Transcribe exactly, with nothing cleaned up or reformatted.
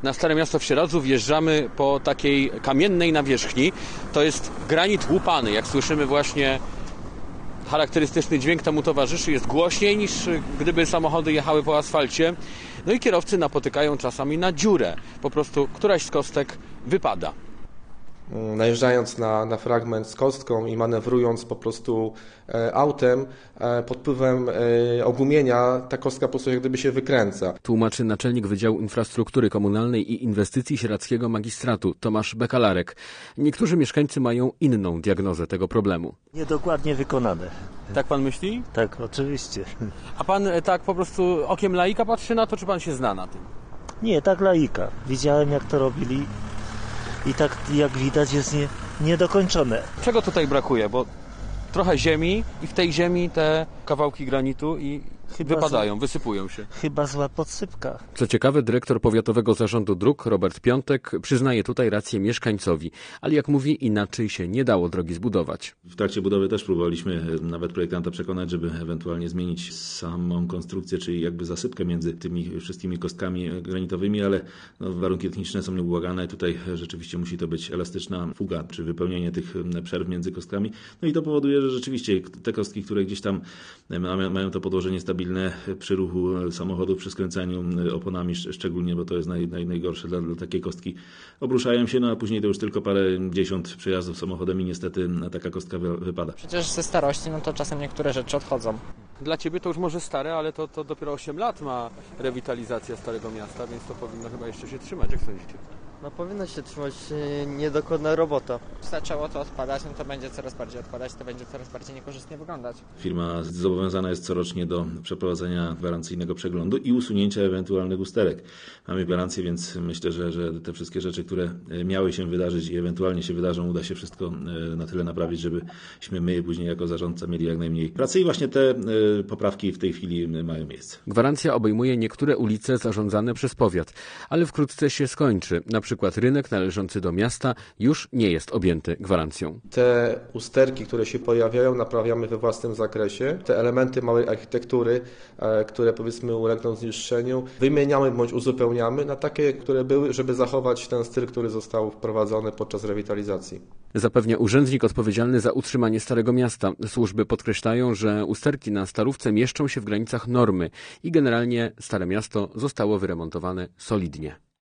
Na Stare Miasto w Sieradzu wjeżdżamy po takiej kamiennej nawierzchni. To jest granit łupany. Jak słyszymy, właśnie charakterystyczny dźwięk temu towarzyszy. Jest głośniej niż gdyby samochody jechały po asfalcie. No i kierowcy napotykają czasami na dziurę. Po prostu któraś z kostek wypada. Najeżdżając na, na fragment z kostką i manewrując po prostu e, autem, e, pod wpływem e, ogumienia ta kostka po prostu jak gdyby się wykręca. Tłumaczy naczelnik Wydziału Infrastruktury Komunalnej i Inwestycji Sieradzkiego Magistratu Tomasz Bekalarek. Niektórzy mieszkańcy mają inną diagnozę tego problemu. Niedokładnie wykonane. Tak pan myśli? Tak, oczywiście. A pan tak po prostu okiem laika patrzy na to, czy pan się zna na tym? Nie, tak laika. Widziałem, jak to robili. I tak, jak widać, jest nie, niedokończone. Czego tutaj brakuje? Bo trochę ziemi i w tej ziemi te kawałki granitu i chyba wypadają, zła, wysypują się. Chyba zła podsypka. Co ciekawe, dyrektor Powiatowego Zarządu Dróg Robert Piątek przyznaje tutaj rację mieszkańcowi, ale jak mówi, inaczej się nie dało drogi zbudować. W trakcie budowy też próbowaliśmy nawet projektanta przekonać, żeby ewentualnie zmienić samą konstrukcję, czyli jakby zasypkę między tymi wszystkimi kostkami granitowymi, ale no, warunki techniczne są nieubłagane. Tutaj rzeczywiście musi to być elastyczna fuga, czy wypełnienie tych przerw między kostkami. No i to powoduje, że rzeczywiście te kostki, które gdzieś tam mają to podłożenie stabilne przy ruchu samochodu, przy skręcaniu oponami szczególnie, bo to jest naj, naj, najgorsze dla, dla takiej kostki, obruszają się, no a później to już tylko parę dziesiąt przejazdów samochodem i niestety taka kostka wypada. Przecież ze starości, no to czasem niektóre rzeczy odchodzą. Dla Ciebie to już może stare, ale to, to dopiero osiem lat ma rewitalizacja Starego Miasta, więc to powinno chyba jeszcze się trzymać, jak sądzicie? No powinno się trzymać, niedokładna robota. Zaczęło to odpadać, no to będzie coraz bardziej odpadać, to będzie coraz bardziej niekorzystnie wyglądać. Firma zobowiązana jest corocznie do przeprowadzenia gwarancyjnego przeglądu i usunięcia ewentualnych usterek. Mamy gwarancję, więc myślę, że, że te wszystkie rzeczy, które miały się wydarzyć i ewentualnie się wydarzą, uda się wszystko na tyle naprawić, żebyśmy my później jako zarządca mieli jak najmniej pracy i właśnie te poprawki w tej chwili mają miejsce. Gwarancja obejmuje niektóre ulice zarządzane przez powiat, ale wkrótce się skończy. Na przykład rynek należący do miasta już nie jest objęty gwarancją. Te usterki, które się pojawiają, naprawiamy we własnym zakresie. Te elementy małej architektury, które powiedzmy ulegną zniszczeniu, wymieniamy bądź uzupełniamy na takie, które były, żeby zachować ten styl, który został wprowadzony podczas rewitalizacji. Zapewnia urzędnik odpowiedzialny za utrzymanie Starego Miasta. Służby podkreślają, że usterki na Starówce mieszczą się w granicach normy i generalnie Stare Miasto zostało wyremontowane solidnie.